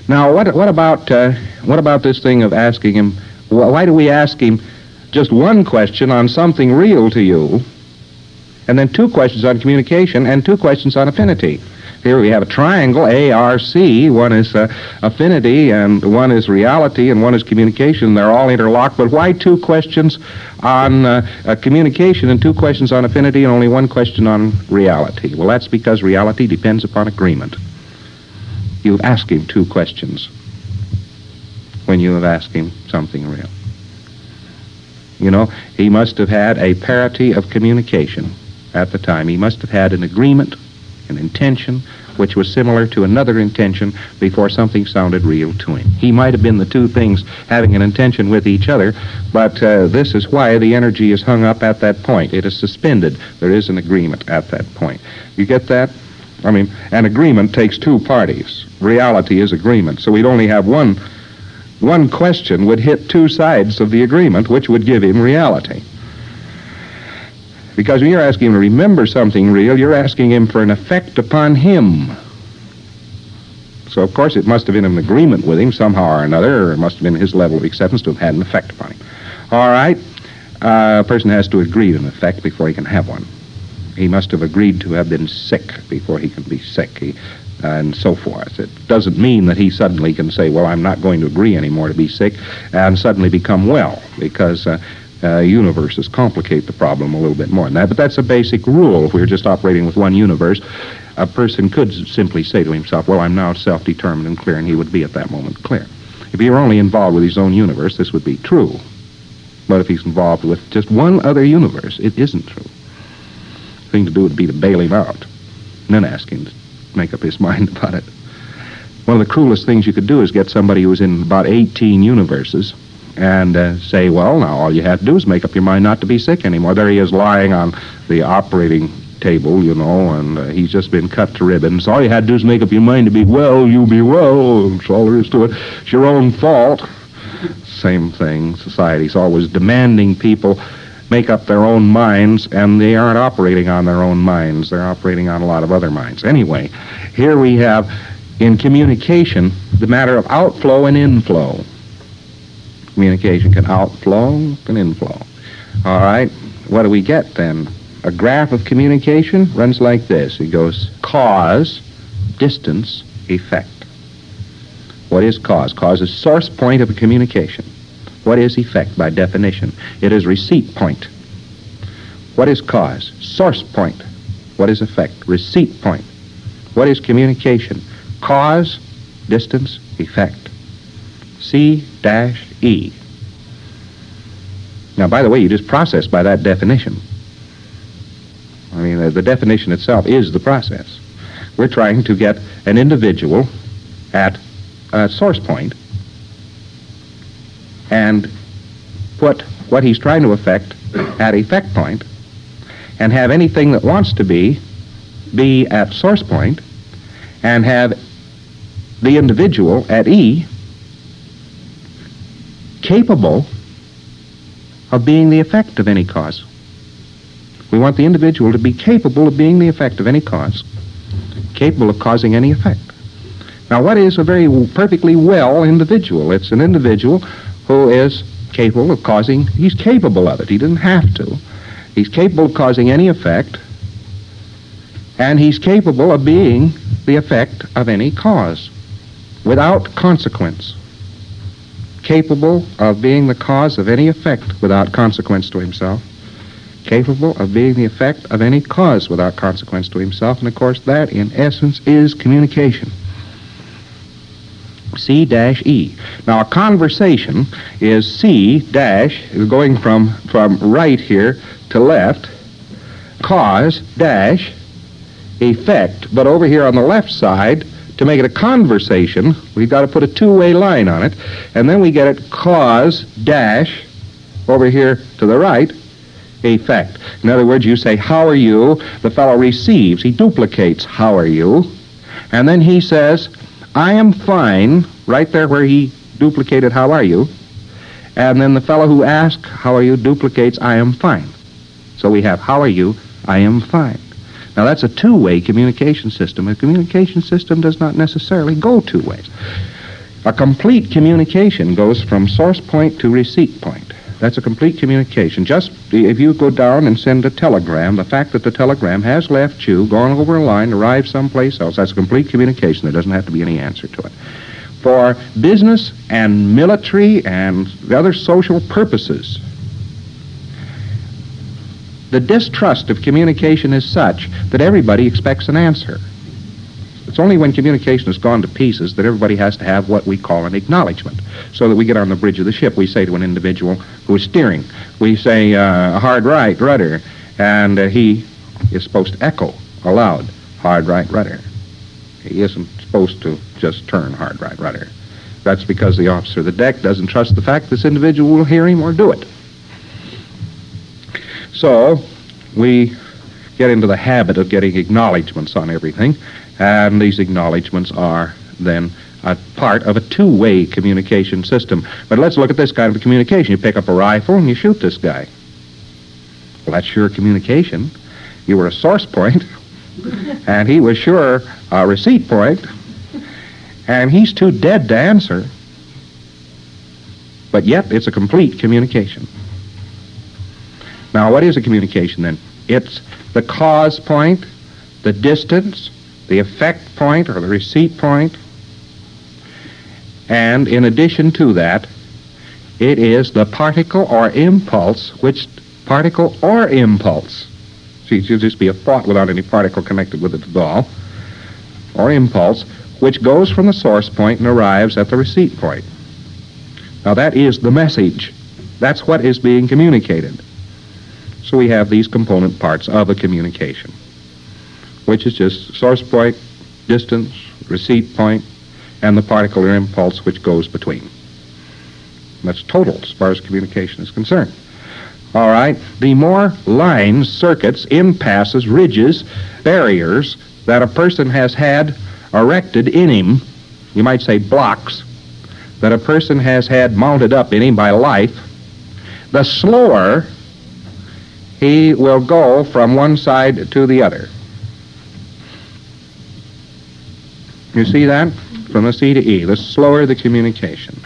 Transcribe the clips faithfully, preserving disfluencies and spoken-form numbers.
Now, what what about uh, what about this thing of asking him? Wh- why do we ask him just one question on something real to you, and then two questions on communication and two questions on affinity? Here we have a triangle, A R C. One is uh, affinity, and one is reality, and one is communication. They're all interlocked. But why two questions on uh, uh, communication and two questions on affinity and only one question on reality? Well, that's because reality depends upon agreement. You've asked him two questions when you have asked him something real. You know, he must have had a parity of communication at the time. He must have had an agreement, an intention, which was similar to another intention before something sounded real to him. He might have been the two things having an intention with each other, but uh, this is why the energy is hung up at that point. It is suspended. There is an agreement at that point. You get that? I mean, an agreement takes two parties. Reality is agreement. So we'd only have one, one question would hit two sides of the agreement, which would give him reality. Because when you're asking him to remember something real, you're asking him for an effect upon him. So, of course, it must have been an agreement with him somehow or another, or it must have been his level of acceptance to have had an effect upon him. All right, uh, a person has to agree to an effect before he can have one. He must have agreed to have been sick before he can be sick, he, uh, and so forth. It doesn't mean that he suddenly can say, well, I'm not going to agree anymore to be sick, and suddenly become well, because Uh, Uh, universes complicate the problem a little bit more than that, but that's a basic rule. If we were just operating with one universe, a person could simply say to himself, well, I'm now self-determined and clear, and he would be at that moment clear. If he were only involved with his own universe, this would be true. But if he's involved with just one other universe, it isn't true. The thing to do would be to bail him out, and then ask him to make up his mind about it. One of the cruelest things you could do is get somebody who was in about eighteen universes and uh, say, well, now all you have to do is make up your mind not to be sick anymore. There he is lying on the operating table, you know, and uh, he's just been cut to ribbons. All you had to do is make up your mind to be well, you'll be well. That's all there is to it. It's your own fault. Same thing. Society's always demanding people make up their own minds, and they aren't operating on their own minds. They're operating on a lot of other minds. Anyway, here we have, in communication, the matter of outflow and inflow. Communication can outflow, can inflow. All right, what do we get then? A graph of communication runs like this. It goes cause, distance, effect. What is cause? Cause is source point of a communication. What is effect by definition? It is receipt point. What is cause? Source point. What is effect? Receipt point. What is communication? Cause, distance, effect. C dash E. Now, by the way, you just process by that definition. I mean, the, the definition itself is the process. We're trying to get an individual at a source point and put what he's trying to affect at effect point, and have anything that wants to be be at source point, and have the individual at E capable of being the effect of any cause. We want the individual to be capable of being the effect of any cause, capable of causing any effect. Now, what is a very perfectly well individual? It's an individual who is capable of causing, he's capable of it. He doesn't have to. He's capable of causing any effect, and he's capable of being the effect of any cause without consequence. Capable of being the cause of any effect without consequence to himself. Capable of being the effect of any cause without consequence to himself. And, of course, that, in essence, is communication. C dash E. Now, a conversation is C dash, going from, from right here to left, cause dash, effect. But over here on the left side, to make it a conversation, we've got to put a two-way line on it, and then we get it cause dash, over here to the right, effect. In other words, you say, how are you? The fellow receives. He duplicates, how are you? And then he says, I am fine, right there where he duplicated, how are you? And then the fellow who asked, how are you, duplicates, I am fine. So we have, how are you? I am fine. Now, that's a two-way communication system. A communication system does not necessarily go two ways. A complete communication goes from source point to receipt point. That's a complete communication. Just if you go down and send a telegram, the fact that the telegram has left you, gone over a line, arrived someplace else, that's a complete communication. There doesn't have to be any answer to it. For business and military and the other social purposes, the distrust of communication is such that everybody expects an answer. It's only when communication has gone to pieces that everybody has to have what we call an acknowledgement. So that we get on the bridge of the ship, we say to an individual who is steering, we say, uh, hard right, rudder, and uh, he is supposed to echo aloud, hard right, rudder. He isn't supposed to just turn hard right, rudder. That's because the officer of the deck doesn't trust the fact this individual will hear him or do it. So we get into the habit of getting acknowledgments on everything, and these acknowledgments are then a part of a two-way communication system. But let's look at this kind of a communication. You pick up a rifle and you shoot this guy. Well, that's sure communication. You were a source point, and he was sure a receipt point, and he's too dead to answer. But yet, it's a complete communication. Now, what is a communication then? It's the cause point, the distance, the effect point or the receipt point, and in addition to that, it is the particle or impulse, which particle or impulse, see, it should just be a thought without any particle connected with it at all, or impulse, which goes from the source point and arrives at the receipt point. Now that is the message. That's what is being communicated. So we have these component parts of a communication, which is just source point, distance, receipt point, and the particle or impulse which goes between. That's total as far as communication is concerned. All right, the more lines, circuits, impasses, ridges, barriers that a person has had erected in him, you might say blocks, that a person has had mounted up in him by life, the slower he will go from one side to the other. You see that? From the C to E. The slower the communication.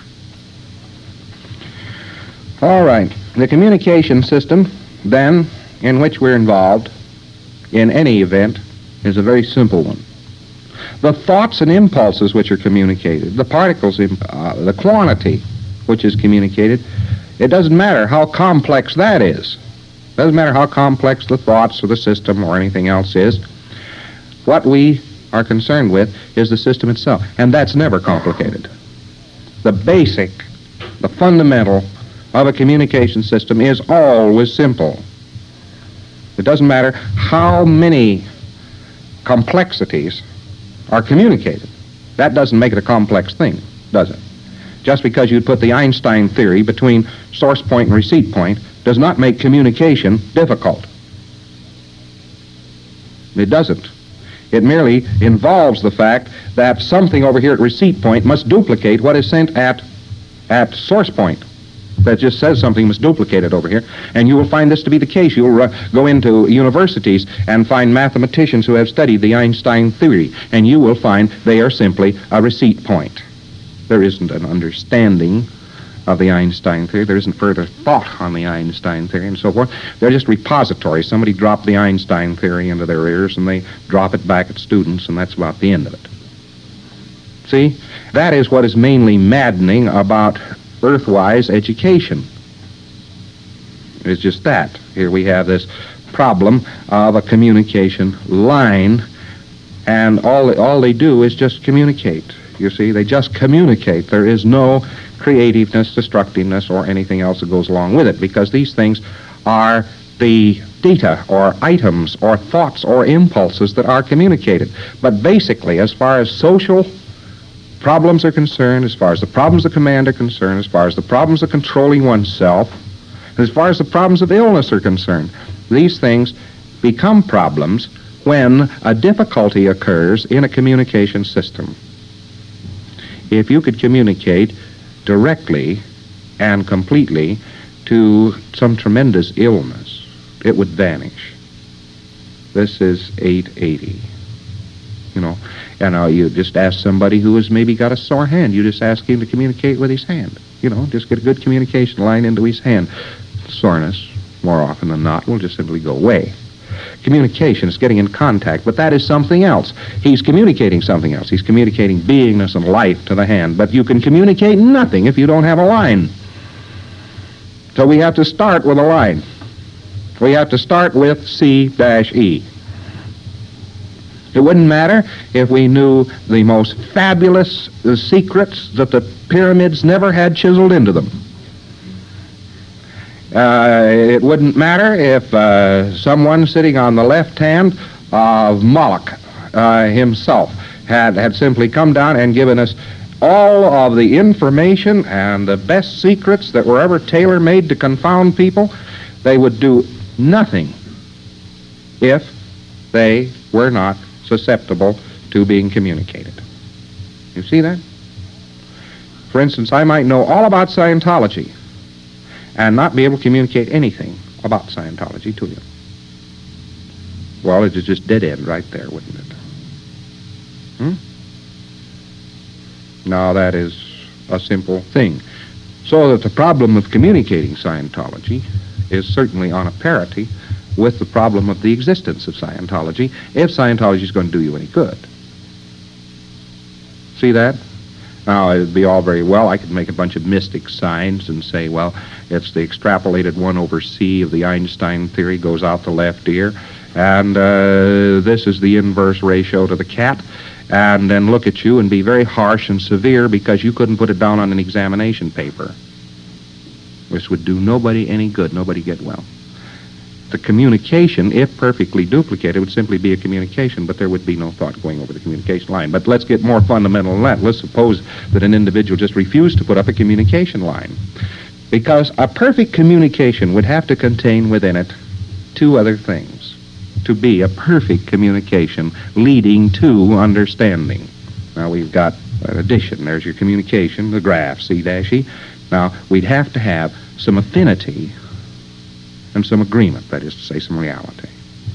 All right. The communication system, then, in which we're involved, in any event, is a very simple one. The thoughts and impulses which are communicated, the particles, uh, the quantity which is communicated, it doesn't matter how complex that is. It doesn't matter how complex the thoughts or the system or anything else is. What we are concerned with is the system itself, and that's never complicated. The basic, the fundamental of a communication system is always simple. It doesn't matter how many complexities are communicated. That doesn't make it a complex thing, does it? Just because you put the Einstein theory between source point and receipt point does not make communication difficult. It doesn't. It merely involves the fact that something over here at receipt point must duplicate what is sent at, at source point. That just says something must duplicate it over here. And you will find this to be the case. You'll uh, go into universities and find mathematicians who have studied the Einstein theory, and you will find they are simply a receipt point. There isn't an understanding of the Einstein theory. There isn't further thought on the Einstein theory and so forth. They're just repositories. Somebody dropped the Einstein theory into their ears, and they drop it back at students, and that's about the end of it. See? That is what is mainly maddening about Earthwise education. It's just that. Here we have this problem of a communication line, and all, all they do is just communicate. You see, they just communicate. There is no creativeness, destructiveness, or anything else that goes along with it, because these things are the data or items or thoughts or impulses that are communicated. But basically, as far as social problems are concerned, as far as the problems of command are concerned, as far as the problems of controlling oneself, as far as the problems of illness are concerned, these things become problems when a difficulty occurs in a communication system. If you could communicate directly and completely to some tremendous illness, it would vanish. This is eight eighty. You know, You know, you just ask somebody who has maybe got a sore hand. You just ask him to communicate with his hand. You know, just get a good communication line into his hand. Soreness, more often than not, will just simply go away. Communication is getting in contact, but that is something else. He's communicating something else. He's communicating beingness and life to the hand, but you can communicate nothing if you don't have a line. So we have to start with a line. We have to start with C E. It wouldn't matter if we knew the most fabulous uh, secrets that the pyramids never had chiseled into them. Uh, it wouldn't matter if uh, someone sitting on the left hand of Moloch uh, himself had, had simply come down and given us all of the information and the best secrets that were ever tailor-made to confound people. They would do nothing if they were not susceptible to being communicated. You see that? For instance, I might know all about Scientology and not be able to communicate anything about Scientology to you. Well, it is just dead end right there, wouldn't it? Hmm? Now, that is a simple thing. So that the problem of communicating Scientology is certainly on a parity with the problem of the existence of Scientology, if Scientology is going to do you any good. See that? Now, it would be all very well. I could make a bunch of mystic signs and say, well, it's the extrapolated one over C of the Einstein theory goes out the left ear, and uh, this is the inverse ratio to the cat, and then look at you and be very harsh and severe because you couldn't put it down on an examination paper. This would do nobody any good, nobody get well. The communication, if perfectly duplicated, would simply be a communication, but there would be no thought going over the communication line. But let's get more fundamental than that. Let's suppose that an individual just refused to put up a communication line. Because a perfect communication would have to contain within it two other things to be a perfect communication leading to understanding. Now, we've got an addition. There's your communication, the graph, C dash E. Now, we'd have to have some affinity and some agreement, that is to say, some reality.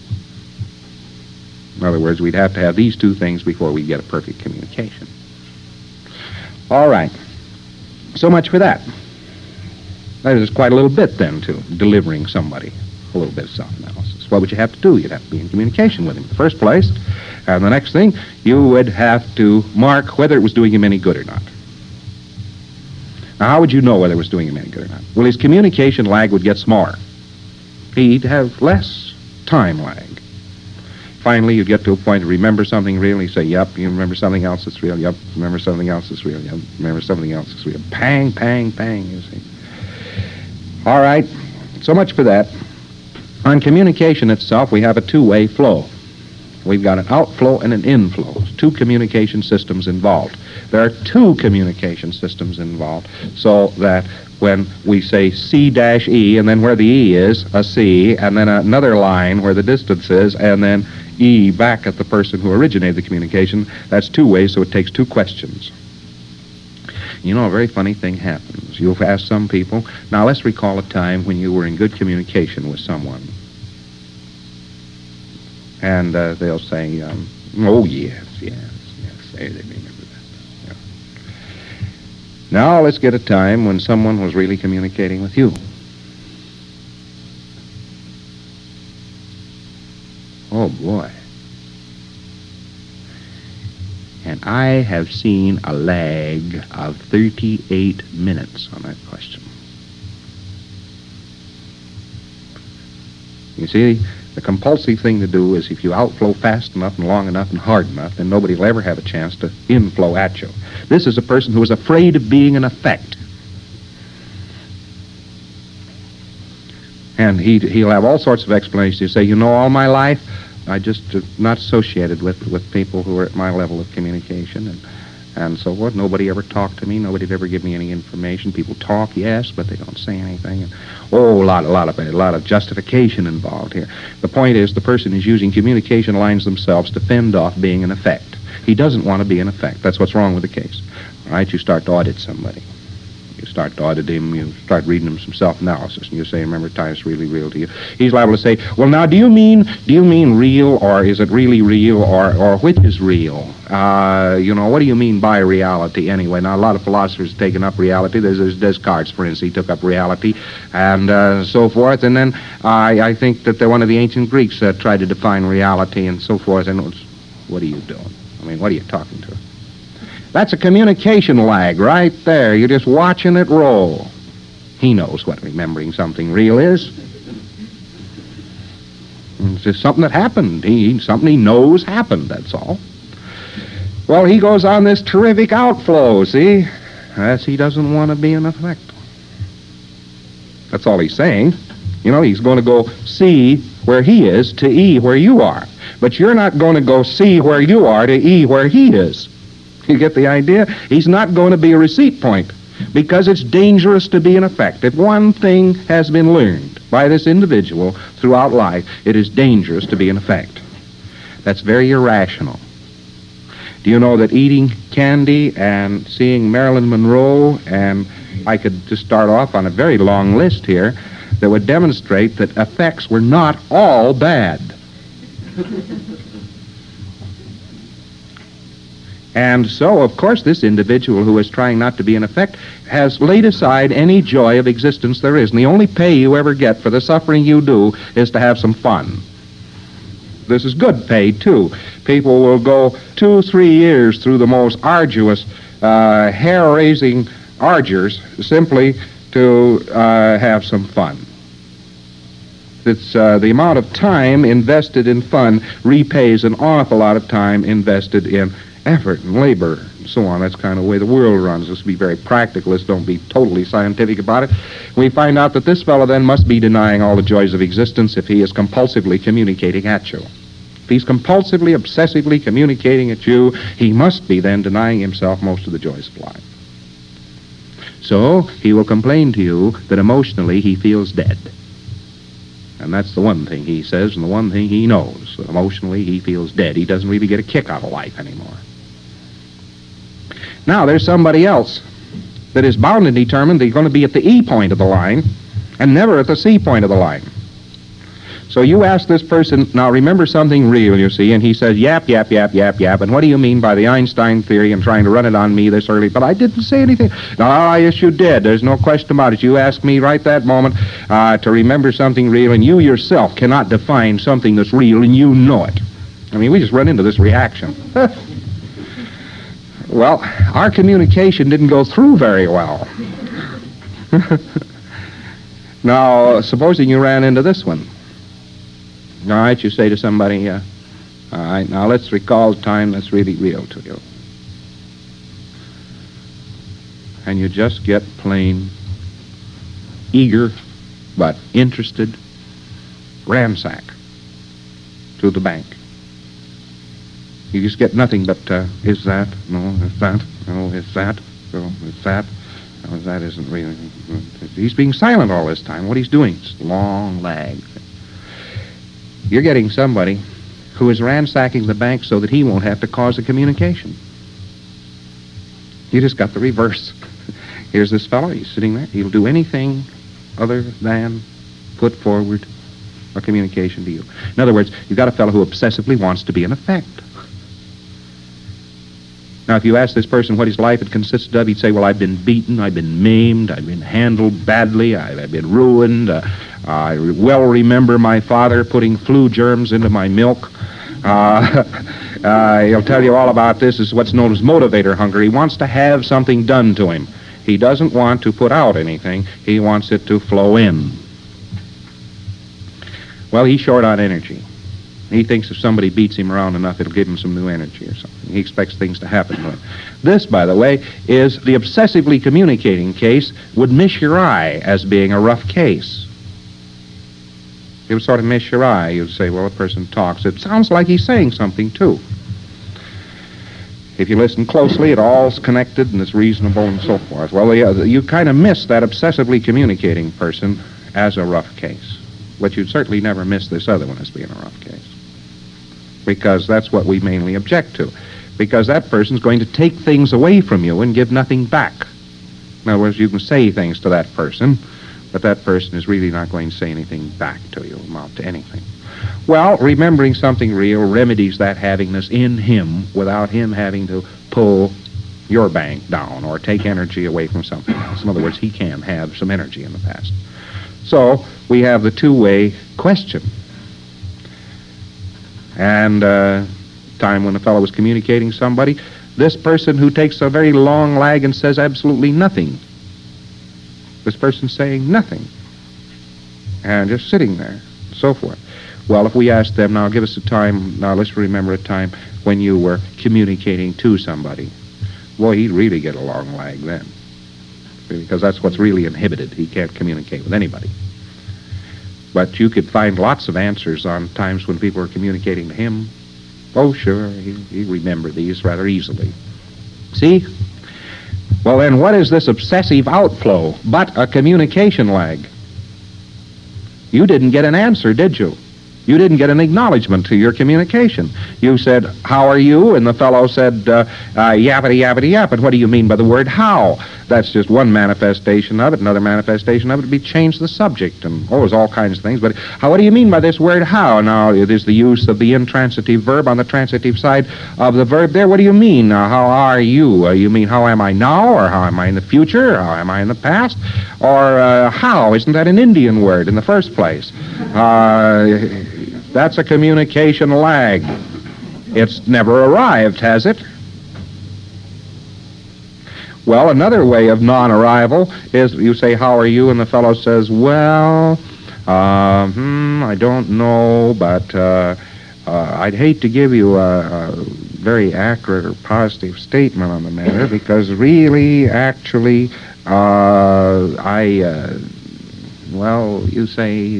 In other words, we'd have to have these two things before we get a perfect communication. All right. So much for that. That is quite a little bit, then, to delivering somebody a little bit of self-analysis. What would you have to do? You'd have to be in communication with him in the first place. And the next thing, you would have to mark whether it was doing him any good or not. Now, how would you know whether it was doing him any good or not? Well, his communication lag would get smaller. He'd have less time lag. Finally, you'd get to a point to remember something real. You say, yep, you remember something else that's real. Yep, remember something else that's real. Yep, remember something else that's real. Pang, pang, pang, you see. All right, so much for that. On communication itself, we have a two-way flow. We've got an outflow and an inflow. There's two communication systems involved. There are two communication systems involved, so that when we say C dash E, and then where the E is, a C, and then another line where the distance is, and then E back at the person who originated the communication, that's two ways, so it takes two questions. You know, a very funny thing happens. You'll ask some people, now let's recall a time when you were in good communication with someone. And uh, they'll say, um, oh, yes, yes, yes, they remember that. Yeah. Now let's get a time when someone was really communicating with you. Oh, boy. And I have seen a lag of thirty-eight minutes on that question. You see, the compulsive thing to do is if you outflow fast enough and long enough and hard enough, then nobody will ever have a chance to inflow at you. This is a person who is afraid of being an effect. And he, he'll have all sorts of explanations. He'll say, you know, all my life, I just uh, not associated with, with people who are at my level of communication and, and so forth. Nobody ever talked to me. Nobody'd ever give me any information. People talk, yes, but they don't say anything. And, oh, a lot, a lot of it, a lot of justification involved here. The point is the person is using communication lines themselves to fend off being an effect. He doesn't want to be an effect. That's what's wrong with the case. All right, you start to audit somebody. You start start to audit him, you start reading him some self-analysis, and you say, remember, Titus, really real to you. He's liable to say, well, now, do you mean do you mean real, or is it really real, or, or which is real? Uh, you know, what do you mean by reality anyway? Now, a lot of philosophers have taken up reality. There's, there's Descartes, for instance, he took up reality, and uh, so forth. And then I, I think that one of the ancient Greeks uh, tried to define reality and so forth. And it was, what are you doing? I mean, what are you talking to? That's a communication lag right there. You're just watching it roll. He knows what remembering something real is. It's just something that happened. He, something he knows happened, that's all. Well, he goes on this terrific outflow, see? That's he doesn't want to be in effect. That's all he's saying. You know, he's going to go C where he is to E where you are. But you're not going to go C where you are to E where he is. You get the idea? He's not going to be a receipt point because it's dangerous to be in effect. If one thing has been learned by this individual throughout life, it is dangerous to be in effect. That's very irrational. Do you know that eating candy and seeing Marilyn Monroe, and I could just start off on a very long list here that would demonstrate that effects were not all bad. And so, of course, this individual who is trying not to be in effect has laid aside any joy of existence there is. And the only pay you ever get for the suffering you do is to have some fun. This is good pay, too. People will go two, three years through the most arduous, uh, hair-raising argers simply to uh, have some fun. It's uh, the amount of time invested in fun repays an awful lot of time invested in effort and labor and so on. That's kind of the way the world runs. Let's be very practical. Let's don't be totally scientific about it. We find out that this fellow then must be denying all the joys of existence if he is compulsively communicating at you. If he's compulsively, obsessively communicating at you, he must be then denying himself most of the joys of life. So he will complain to you that emotionally he feels dead. And that's the one thing he says and the one thing he knows. That emotionally he feels dead. He doesn't really get a kick out of life anymore. Now, there's somebody else that is bound and determined that he's going to be at the E point of the line and never at the C point of the line. So you ask this person, now remember something real, you see, and he says, yap, yap, yap, yap, yap, and what do you mean by the Einstein theory and trying to run it on me this early? But I didn't say anything. No, yes, you did. There's no question about it. You asked me right that moment uh, to remember something real, and you yourself cannot define something that's real, and you know it. I mean, we just run into this reaction. Well, our communication didn't go through very well. Now, supposing you ran into this one. All right, you say to somebody, uh, all right, now let's recall a time that's really real to you. And you just get plain eager but interested ransack to the bank. You just get nothing but, uh, is that? No, is that? No, is that? No, is that? No, that isn't really. He's being silent all this time. What he's doing is long lag. You're getting somebody who is ransacking the bank so that he won't have to cause a communication. You just got the reverse. Here's this fellow, he's sitting there. He'll do anything other than put forward a communication to you. In other words, you've got a fellow who obsessively wants to be in effect. Now, if you ask this person what his life had consisted of, he'd say, well, I've been beaten, I've been maimed, I've been handled badly, I've, I've been ruined. Uh, I well remember my father putting flu germs into my milk. Uh, uh, he'll tell you all about this. This is what's known as motivator hunger. He wants to have something done to him. He doesn't want to put out anything. He wants it to flow in. Well, he's short on energy. He thinks if somebody beats him around enough, it'll give him some new energy or something. He expects things to happen to him. This, by the way, is the obsessively communicating case would miss your eye as being a rough case. It would sort of miss your eye. You'd say, well, a person talks. It sounds like he's saying something, too. If you listen closely, it all's connected and it's reasonable and so forth. Well, you, you kind of miss that obsessively communicating person as a rough case. But you'd certainly never miss this other one as being a rough case. Because that's what we mainly object to. Because that person's going to take things away from you and give nothing back. In other words, you can say things to that person, but that person is really not going to say anything back to you, amount to anything. Well, remembering something real remedies that havingness in him without him having to pull your bank down or take energy away from something else. In other words, he can have some energy in the past. So we have the two-way question. And uh, time when the fellow was communicating somebody, this person who takes a very long lag and says absolutely nothing. This person saying nothing. And just sitting there, so forth. Well, if we ask them, now give us a time, now let's remember a time when you were communicating to somebody. Boy, he'd really get a long lag then. Because that's what's really inhibited. He can't communicate with anybody. But you could find lots of answers on times when people were communicating to him. Oh, sure, he, he remembered these rather easily. See? Well, then, what is this obsessive outflow but a communication lag? You didn't get an answer, did you? You didn't get an acknowledgement to your communication. You said, how are you? And the fellow said, uh, uh, yappity, yappity, yap. And what do you mean by the word how? That's just one manifestation of it. Another manifestation of it would be change the subject. And, oh, there's all kinds of things. But how, what do you mean by this word how? Now, it is the use of the intransitive verb on the transitive side of the verb there. What do you mean? Now, how are you? Uh, you mean how am I now? Or how am I in the future? Or how am I in the past? Or uh, how? Isn't that an Indian word in the first place? Uh... That's a communication lag. It's never arrived, has it? Well, another way of non-arrival is you say, how are you? And the fellow says, well, uh, hmm, I don't know, but uh, uh, I'd hate to give you a, a very accurate or positive statement on the matter because really, actually, uh, I, uh, well, you say,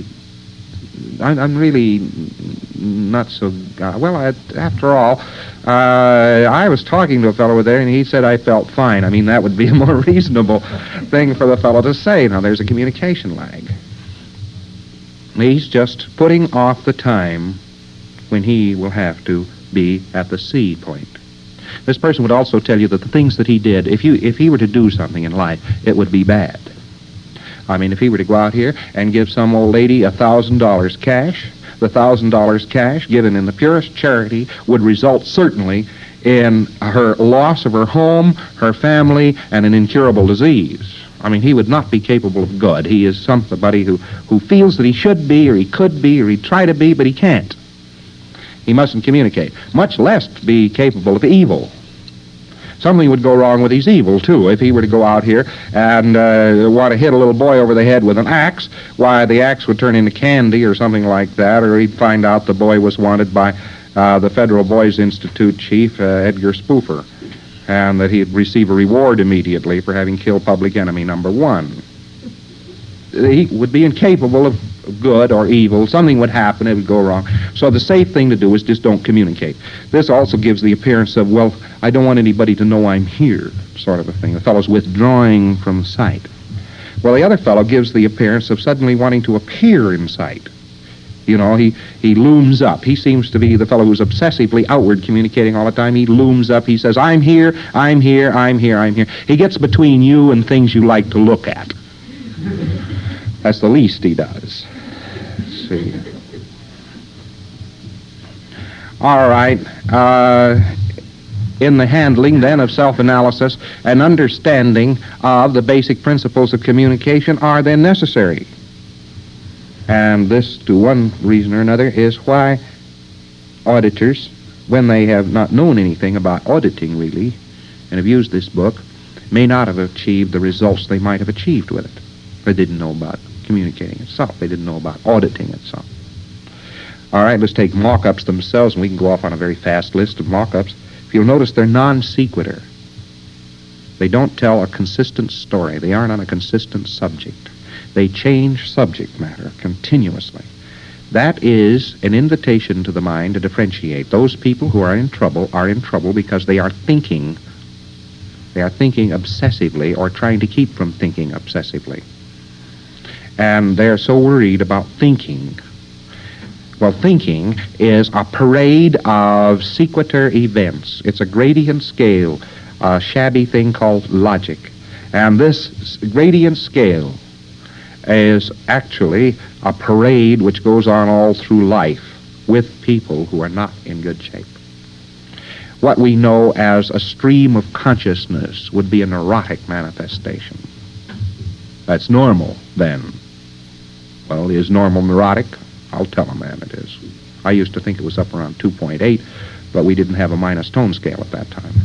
I'm really not so... Uh, well, I, after all, uh, I was talking to a fellow over there, and he said I felt fine. I mean, that would be a more reasonable thing for the fellow to say. Now, there's a communication lag. He's just putting off the time when he will have to be at the C point. This person would also tell you that the things that he did, if you if he were to do something in life, it would be bad. I mean, if he were to go out here and give some old lady a thousand dollars cash, the thousand dollars cash given in the purest charity would result certainly in her loss of her home, her family, and an incurable disease. I mean, he would not be capable of good. He is somebody who, who feels that he should be, or he could be, or he'd try to be, but he can't. He mustn't communicate, much less be capable of evil. Something would go wrong with his evil, too. If he were to go out here and uh, want to hit a little boy over the head with an axe, why, the axe would turn into candy or something like that, or he'd find out the boy was wanted by uh, the Federal Boys Institute chief, uh, Edgar Spoofer, and that he'd receive a reward immediately for having killed public enemy number one. He would be incapable of good or evil. Something would happen, it would go wrong. So the safe thing to do is just don't communicate. This also gives the appearance of, well, I don't want anybody to know I'm here, sort of a thing. The fellow's withdrawing from sight. Well, the other fellow gives the appearance of suddenly wanting to appear in sight. You know, he, he looms up. He seems to be the fellow who's obsessively outward communicating all the time. He looms up. He says, I'm here, I'm here, I'm here, I'm here. He gets between you and things you like to look at. That's the least he does. Let's see. All right. Uh, in the handling, then, of self-analysis, an understanding of the basic principles of communication are then necessary. And this, to one reason or another, is why auditors, when they have not known anything about auditing, really, and have used this book, may not have achieved the results they might have achieved with it. They didn't know about communicating itself. They didn't know about auditing itself. All right, let's take mock-ups themselves, and we can go off on a very fast list of mock-ups. If you'll notice, they're non-sequitur. They don't tell a consistent story. They aren't on a consistent subject. They change subject matter continuously. That is an invitation to the mind to differentiate. Those people who are in trouble are in trouble because they are thinking. They are thinking obsessively or trying to keep from thinking obsessively. And they're so worried about thinking. Well, thinking is a parade of sequitur events. It's a gradient scale, a shabby thing called logic. And this radiant scale is actually a parade which goes on all through life with people who are not in good shape. What we know as a stream of consciousness would be a neurotic manifestation. That's normal, then. Well, is normal neurotic? I'll tell a man it is. I used to think it was up around two point eight, but we didn't have a minus tone scale at that time.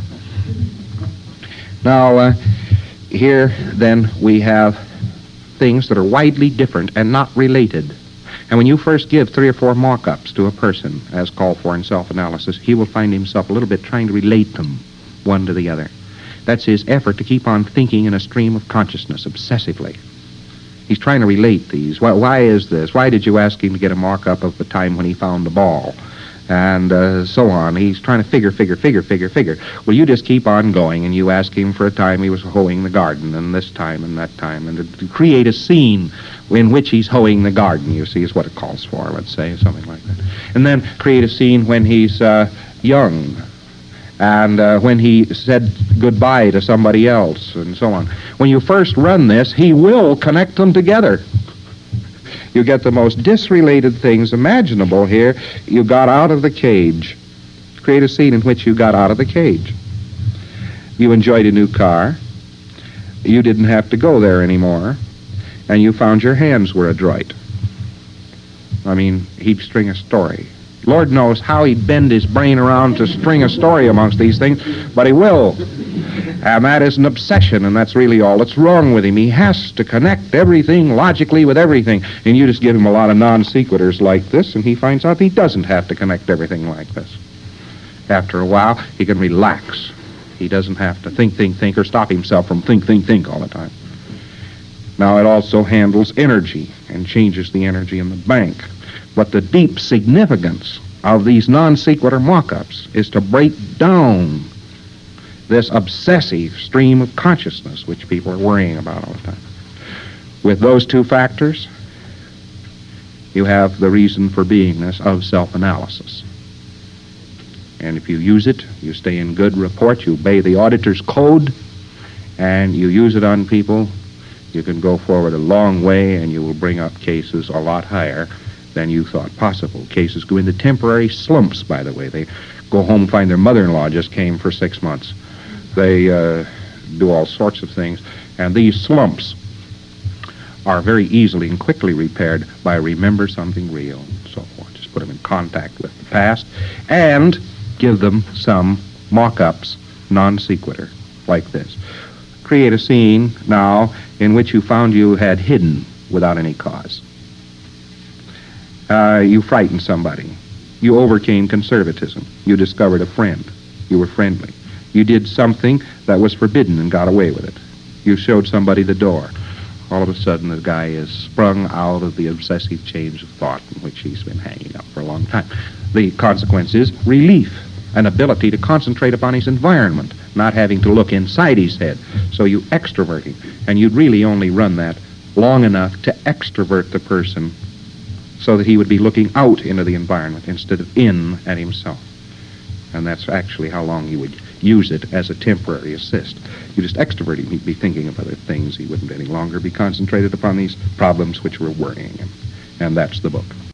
Now, uh, here, then, we have things that are widely different and not related. And when you first give three or four mock-ups to a person, as called for in self-analysis, he will find himself a little bit trying to relate them one to the other. That's his effort to keep on thinking in a stream of consciousness obsessively. He's trying to relate these. Why, why is this? Why did you ask him to get a mock-up of the time when he found the ball? And uh, so on. He's trying to figure, figure, figure, figure, figure. Well, you just keep on going, and you ask him for a time he was hoeing the garden, and this time and that time, and to, to create a scene in which he's hoeing the garden, you see, is what it calls for, let's say, something like that. And then create a scene when he's uh, young, and uh, when he said goodbye to somebody else, and so on. When you first run this, he will connect them together. You get the most disrelated things imaginable here. You got out of the cage. Create a scene in which you got out of the cage. You enjoyed a new car. You didn't have to go there anymore. And you found your hands were adroit. I mean, he'd string a story. Lord knows how he'd bend his brain around to string a story amongst these things, but he will. And that is an obsession, and that's really all that's wrong with him. He has to connect everything logically with everything. And you just give him a lot of non-sequiturs like this, and he finds out he doesn't have to connect everything like this. After a while, he can relax. He doesn't have to think, think, think, or stop himself from think, think, think all the time. Now, it also handles energy and changes the energy in the bank. But the deep significance of these non-sequitur mock-ups is to break down this obsessive stream of consciousness which people are worrying about all the time. With those two factors, you have the reason for beingness of self-analysis. And if you use it, you stay in good rapport, you obey the auditor's code, and you use it on people, you can go forward a long way, and you will bring up cases a lot higher than you thought possible. Cases go into temporary slumps, by the way. They go home, find their mother-in-law just came for six months. They uh, do all sorts of things. And these slumps are very easily and quickly repaired by remember something real and so forth. Just put them in contact with the past and give them some mock-ups, non-sequitur, like this. Create a scene now in which you found you had hidden without any cause. Uh, you frightened somebody. You overcame conservatism. You discovered a friend. You were friendly. You did something that was forbidden and got away with it. You showed somebody the door. All of a sudden, the guy is sprung out of the obsessive change of thought in which he's been hanging up for a long time. The consequence is relief, an ability to concentrate upon his environment, not having to look inside his head. So you extrovert him, and you'd really only run that long enough to extrovert the person so that he would be looking out into the environment instead of in at himself. And that's actually how long you would use it as a temporary assist. You just extrovert him, he'd be thinking of other things. He wouldn't any longer be concentrated upon these problems which were worrying him. And that's the book.